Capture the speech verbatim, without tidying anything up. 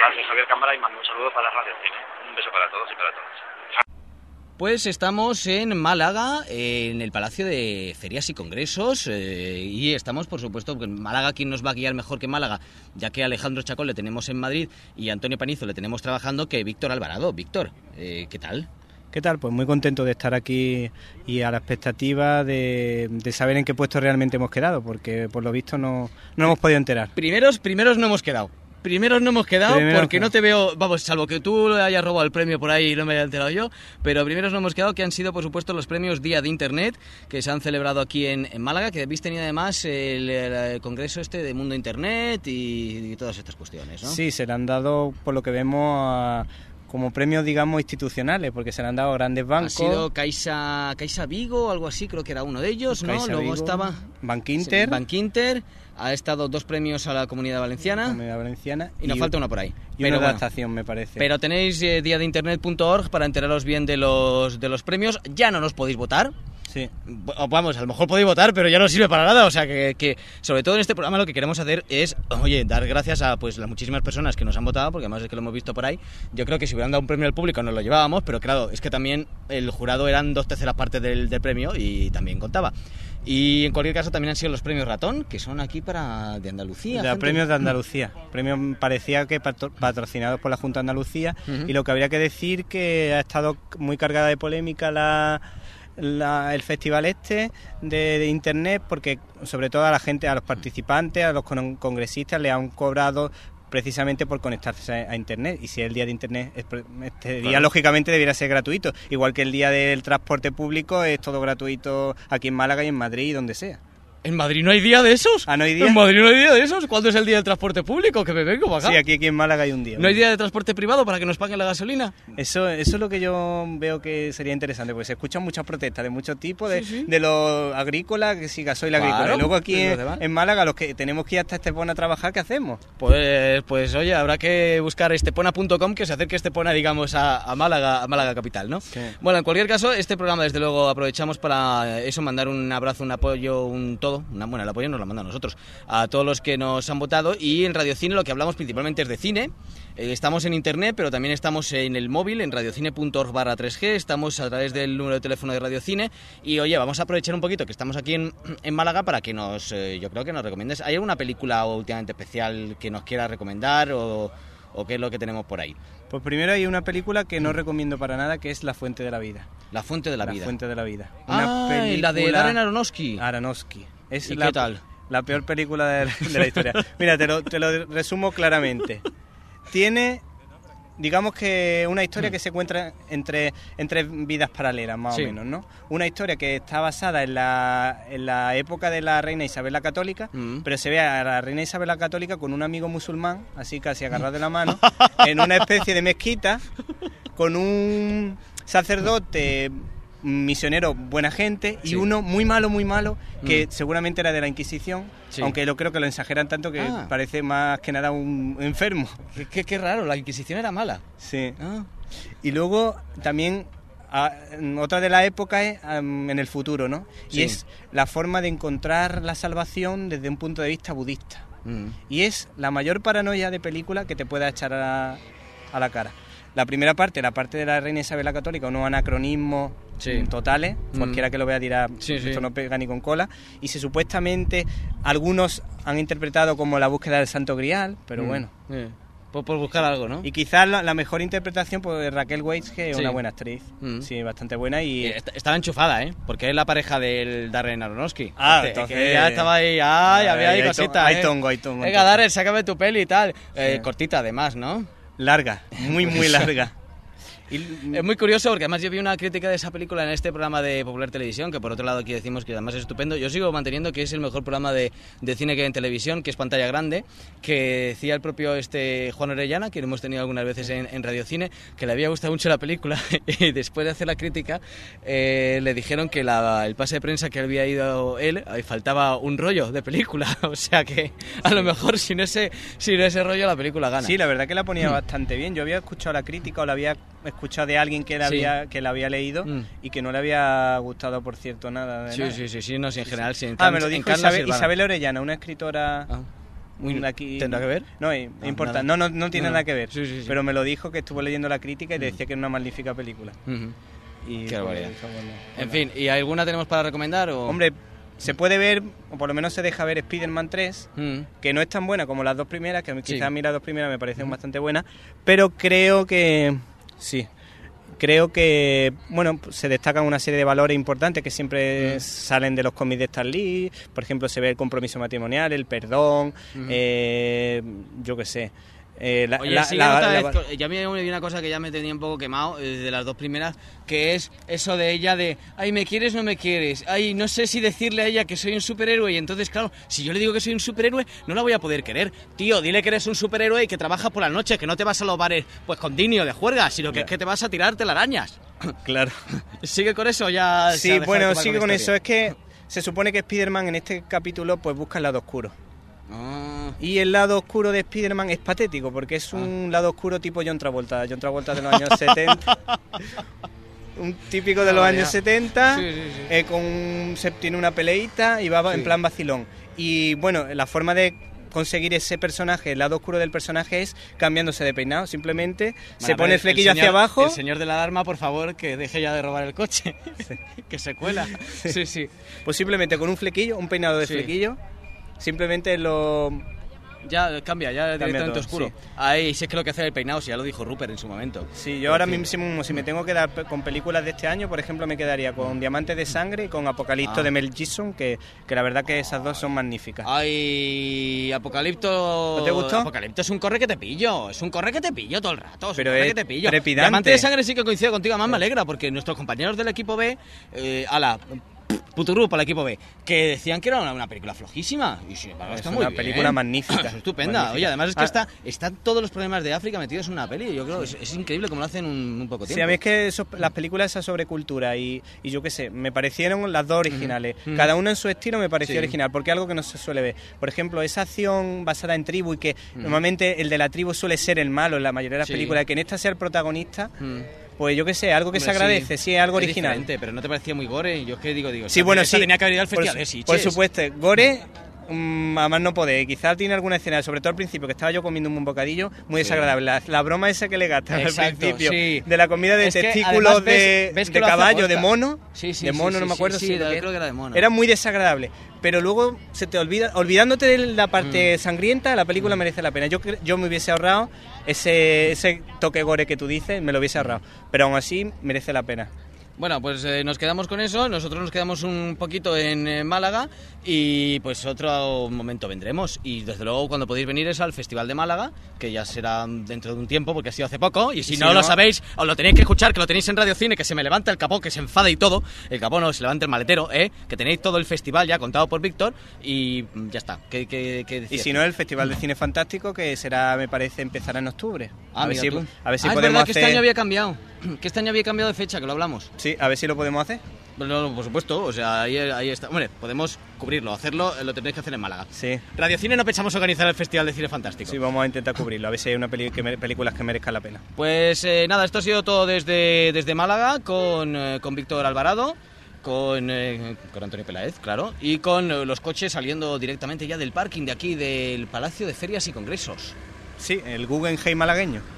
tal? Soy Javier Cámara y mando un saludo para Radio Cine. Un beso para todos y para todas. Pues estamos en Málaga, en el Palacio de Ferias y Congresos, eh, y estamos, por supuesto, en Málaga. ¿Quién nos va a guiar mejor que Málaga? Ya que a Alejandro Chacón le tenemos en Madrid y a Antonio Panizo le tenemos trabajando, que Víctor Alvarado. Víctor, eh, ¿qué tal? ¿Qué tal? Pues muy contento de estar aquí y a la expectativa de, de saber en qué puesto realmente hemos quedado, porque por lo visto no, no hemos podido enterar. Primeros, primeros no hemos quedado. Primeros no hemos quedado Primeros porque no. no te veo, vamos, salvo que tú le hayas robado el premio por ahí y no me haya enterado yo, pero primeros no hemos quedado, que han sido, por supuesto, los premios Día de Internet, que se han celebrado aquí en, en Málaga, que habéis tenido además el, el congreso este de Mundo Internet y, y todas estas cuestiones, ¿no? Sí, se le han dado, por lo que vemos, a, como premios, digamos, institucionales, porque se le han dado a grandes bancos. Ha sido Caixa, Caixa Vigo o algo así, creo que era uno de ellos, ¿no? Caixa Luego Vigo, estaba Bankinter. Sí, Bankinter. Ha estado dos premios a la Comunidad Valenciana. Comunidad Valenciana. Y nos y, falta uno por ahí. Y pero una bueno, adaptación, me parece. Pero tenéis eh, día de internet punto org para enteraros bien de los, de los premios. Ya no nos podéis votar. Sí. Vamos, a lo mejor podéis votar, pero ya no sirve para nada. O sea que, que, sobre todo en este programa, lo que queremos hacer es, oye, dar gracias a pues las muchísimas personas que nos han votado, porque además es que lo hemos visto por ahí. Yo creo que si hubieran dado un premio al público nos lo llevábamos, pero claro, es que también el jurado eran dos terceras partes del, del premio y también contaba. Y en cualquier caso también han sido los premios Ratón, que son aquí para de Andalucía. De premios de Andalucía. Premios parecía que patro, patrocinados por la Junta de Andalucía. Uh-huh. Y lo que habría que decir que ha estado muy cargada de polémica la... La, el festival este de, de internet, porque sobre todo a la gente, a los participantes, a los con, congresistas le han cobrado precisamente por conectarse a, a internet, y si es el día de internet, este día claro. lógicamente debiera ser gratuito, igual que el día del transporte público es todo gratuito aquí en Málaga y en Madrid y donde sea. ¿En Madrid no hay día de esos? ¿Ah, no hay día? ¿En Madrid no hay día de esos? ¿Cuándo es el día del transporte público? Que me vengo para acá. Sí, aquí, aquí en Málaga hay un día. ¿No hay día de transporte privado para que nos paguen la gasolina? Eso, eso es lo que yo veo que sería interesante, porque se escuchan muchas protestas de muchos tipos, de, sí, sí. de los agrícolas, que sí, gasoil claro, agrícola. Y luego aquí en, en, en Málaga, los que tenemos que ir hasta Estepona a trabajar, ¿qué hacemos? Pues, pues oye, habrá que buscar estepona punto com, que se acerque Estepona, digamos, a, a Málaga, a Málaga capital, ¿no? Sí. Bueno, en cualquier caso, este programa, desde luego, aprovechamos para eso, mandar un abrazo, un apoyo, un todo, una buena, el apoyo nos lo manda a nosotros, a todos los que nos han votado. Y en Radio Cine lo que hablamos principalmente es de cine. Eh, estamos en internet, pero también estamos en el móvil, en radiocine punto org barra tres ge, estamos a través del número de teléfono de Radio Cine. Y oye, vamos a aprovechar un poquito que estamos aquí en, en Málaga para que nos, eh, yo creo que nos recomiendes. ¿Hay alguna película últimamente especial que nos quieras recomendar o, o qué es lo que tenemos por ahí? Pues primero hay una película que no recomiendo para nada, que es La Fuente de la Vida. La Fuente de la, la Vida. La Fuente de la Vida. Una ah, película... la de Darren Aronofsky. Aronofsky. Es ¿Y la, qué tal? La peor película de, de la historia. Mira, te lo, te lo resumo claramente. Tiene, digamos que una historia que se encuentra entre, entre vidas paralelas, más sí. o menos, ¿no? Una historia que está basada en la, en la época de la reina Isabel la Católica, mm. pero se ve a la reina Isabel la Católica con un amigo musulmán, así casi agarrado de la mano, en una especie de mezquita, con un sacerdote... misionero buena gente y sí. uno muy malo, muy malo, que mm. seguramente era de la Inquisición, sí. aunque yo creo que lo exageran tanto que ah. parece más que nada un enfermo. Qué, qué, qué raro, la Inquisición era mala. Sí. Ah. Y luego también a, otra de la época es um, en el futuro, ¿no? Sí. Y es la forma de encontrar la salvación desde un punto de vista budista. Mm. Y es la mayor paranoia de película que te pueda echar a, a la cara. La primera parte, la parte de la reina Isabel la Católica, unos anacronismos sí. totales, mm. cualquiera que lo vea dirá, sí, esto sí. no pega ni con cola, y si supuestamente algunos han interpretado como la búsqueda del Santo Grial, pero mm. bueno. Sí. Por, por buscar algo, ¿no? Y quizás la, la mejor interpretación, pues Raquel Weisz, que es sí. una buena actriz, mm. sí, bastante buena y... Está, estaba enchufada, ¿eh? Porque es la pareja del Darren Aronofsky. Ah, este, entonces... Que ya estaba ahí, ay, había ahí cositas, Hay ¿eh? tongo, hay tongo. Venga, Darren, sácame tu peli y tal. Sí. Eh, cortita, además, ¿no? Larga, muy, muy larga. Y es muy curioso porque además yo vi una crítica de esa película en este programa de Popular Televisión, que por otro lado aquí decimos que además es estupendo. Yo sigo manteniendo que es el mejor programa de, de cine que hay en televisión, que es pantalla grande, que decía el propio este Juan Orellana, que lo hemos tenido algunas veces en, en Radio Cine, que le había gustado mucho la película y después de hacer la crítica eh, le dijeron que la, el pase de prensa que había ido él, faltaba un rollo de película, o sea que a lo mejor sin ese, sin ese rollo la película gana. Sí, la verdad que la ponía mm. bastante bien. Yo había escuchado la crítica o la había escuchado de alguien que la había, sí. que la había leído mm. y que no le había gustado, por cierto, nada. De sí, nada. sí, sí, sí, no, sí, en general, sí. En ah, me lo dijo Isabel, Isabel Orellana, una escritora... Ah. Un aquí, ¿Tendrá que ver? No, es no, importante. Nada. No, no, no tiene no, nada que ver. Sí, sí, sí. Pero me lo dijo, que estuvo leyendo la crítica y decía que era una magnífica película. Uh-huh. Y Qué barbaridad. Pues, bueno, En bueno. fin, ¿y alguna tenemos para recomendar? O? Hombre, se puede ver, o por lo menos se deja ver Spider-Man tres, Mm. que no es tan buena como las dos primeras, que Sí. quizás a mí las dos primeras me parecen bastante buenas, pero creo que sí, creo que bueno, se destacan una serie de valores importantes que siempre Mm. salen de los cómics de Stan Lee. Por ejemplo, se ve el compromiso matrimonial, el perdón, Mm. eh, yo qué sé. Eh, la, Oye, la- sigue la- otra la- vez con- ya me vi una cosa que ya me tenía un poco quemado eh, de las dos primeras, que es eso de ella de, ay, ¿me quieres o no me quieres? Ay, no sé si decirle a ella que soy un superhéroe, y entonces, claro, si yo le digo que soy un superhéroe, no la voy a poder querer. Tío, dile que eres un superhéroe y que trabajas por la noche, que no te vas a los bares pues con dinio de juerga, sino que Ya. es que te vas a tirar telarañas. claro. ¿Sigue con eso? Ya se ha Sí, dejado de bueno, tomar sigue con con la eso. historia. Es que se supone que Spider-Man en este capítulo pues busca el lado oscuro. Ah. Y el lado oscuro de Spider-Man es patético, porque es un lado oscuro tipo John Travolta. John Travolta de los años setenta. Un típico de los Ah, años ya. setenta. Sí, sí, sí. eh, con un- se tiene una peleita y va Sí. en plan vacilón. Y bueno, la forma de conseguir ese personaje, el lado oscuro del personaje, es cambiándose de peinado. Simplemente se Bueno, pone el pero flequillo señor- hacia abajo. El señor de la alarma, por favor, que deje ya de robar el coche. Que se cuela. Sí, sí. Pues simplemente con un flequillo, un peinado de Sí. flequillo. Simplemente lo... Ya cambia, ya directamente todo, oscuro. sí. Ahí sí es que lo que hace el peinado, si ya lo dijo Rupert en su momento. Sí, yo ahora En fin. mismo, si me tengo que dar pe- con películas de este año, por ejemplo, me quedaría con Diamantes de Sangre y con Apocalipto Ah. de Mel Gibson, que, que la verdad que esas dos son magníficas. Ay, Apocalipto... ¿No te gustó? Apocalipto es un corre que te pillo, es un corre que te pillo todo el rato, es Pero un corre es que te pillo. trepidante. Diamante de Sangre sí que coincido contigo, además me alegra, porque nuestros compañeros del equipo B, eh, ala, puturú para el equipo B, que decían que era una, una película flojísima. Y sin embargo, Es está una muy bien. película magnífica. Es estupenda. Magnífica. Oye, además es que Ah. está, están todos los problemas de África metidos en una peli. Yo creo que es, es increíble cómo lo hacen en un, un poco tiempo. Sí, a mí es que eso- las películas esas sobre cultura y, y yo qué sé, me parecieron las dos originales. Ujú. Cada una en su estilo me pareció Sí. original, porque es algo que no se suele ver. Por ejemplo, esa acción basada en tribu y que Mm. normalmente el de la tribu suele ser el malo en la mayoría de las Sí. películas, que en esta sea el protagonista, Mm. pues yo qué sé, algo que Hombre, se agradece, sí, es algo es original. diferente, pero no te parecía muy gore. Yo es que digo, digo, Sí, esta- bueno, esta sí. tenía que haber ido al Por festival su- de Sitges. Por supuesto. Gore, mm, a más no poder. Quizás tiene alguna escena, sobre todo al principio, que estaba yo comiendo un bocadillo, muy Sí. desagradable. La, la broma esa que le gastan al Exacto, principio, sí. de la comida de Es que, testículos además, ves- de, ves que de lo hace caballo, de posta. mono. Sí, sí, de sí, mono, sí, no me sí, acuerdo sí, si de- lo que creo que era de mono. Era muy desagradable. Pero luego se te olvida, olvidándote de la parte sangrienta, la película merece la pena. Yo cre- yo me hubiese ahorrado ese, ese toque gore que tú dices, me lo hubiese ahorrado. Pero aún así merece la pena. Bueno, pues eh, nos quedamos con eso, nosotros nos quedamos un poquito en eh, Málaga y pues otro momento vendremos. Y desde luego cuando podéis venir es al Festival de Málaga, que ya será dentro de un tiempo porque ha sido hace poco. Y si, Y si no, no- lo sabéis, os lo tenéis que escuchar, que lo tenéis en Radio Cine, que se me levanta el capó, que se enfada y todo. El capó no, se levanta el maletero, ¿eh? Que tenéis todo el festival ya contado por Víctor y mm, ya está. ¿Qué, qué, qué Y decías si tú? no, el Festival de Cine Fantástico, que será, me parece, empezará en octubre. Ah, a, ver mira si, tú. a ver si Ah, es podemos verdad que hacer... este año había cambiado. Que este año había cambiado de fecha, que lo hablamos. Sí, a ver si lo podemos hacer. No, no, por supuesto, o sea, ahí, ahí está. Hombre, podemos cubrirlo, hacerlo, eh, lo tendréis que hacer en Málaga. Sí. Radio Cine no pensamos organizar el Festival de Cine Fantástico. Sí, vamos a intentar cubrirlo, a ver si hay una peli que mere- películas que merezcan la pena. Pues eh, nada, esto ha sido todo desde, desde Málaga con, eh, con Víctor Alvarado, con, eh, con Antonio Peláez, claro, y con eh, los coches saliendo directamente ya del parking de aquí, del Palacio de Ferias y Congresos. Sí, el Guggenheim malagueño.